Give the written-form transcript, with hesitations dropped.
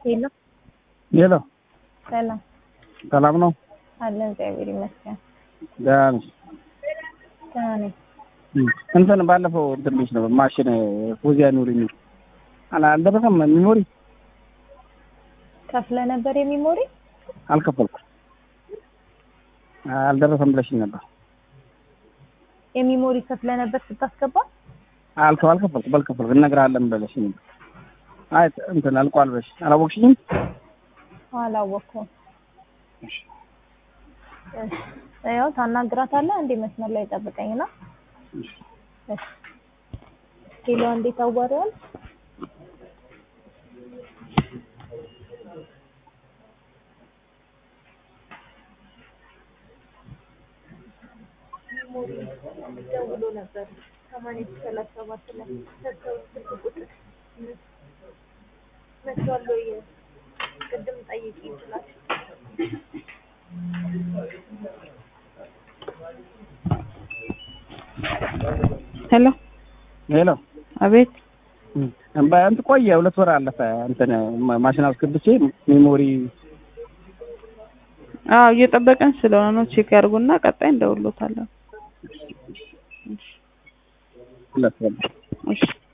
ሄሎ ሄሎ ሰላም ሰላም ነው አለን እግዚአብሔር ይመስገን። ደህና ነሽ? ደህና ነኝ። እንትን ባለፈው እንትን ብዬሽ ነበር ማሽን ፉዚያ ኑሪኝ አልደረሰም። ሚሞሪ ከፍለ ነበር የሚሞሪ አልከፈልኩም አልደረሰም ብለሽኝ ነበር። የሚሞሪ ከፍለ ነበር ስታስገባ አልከፈልኩም በልከፈልኩ እነግርሃለን ብለሽኝ ነበር። አይ እንትን አልቋል ብለሽ አላወቅሽኝም? አላወቅኩም። ያው ታናግራታለህ እንዴ? መስመር ላይ ጠብቀኝና ሄሎ እንዴት አዋራል? ደውሎ ነበር 837 ላይ ሰጥተው ስልክ ቁጥር መጥቷል። ቅድም ጠይቂ ይችላል። ሄሎ ሄሎ አቤት። እንት ቆየ 2 ወር አለፈ። እንትን ማሽን አስገብቼ ሜሞሪ እየጠበቀን ስለሆነ ነው። ቼክ ያርጉና ቀጣይ እንደውሎታለን። እሺ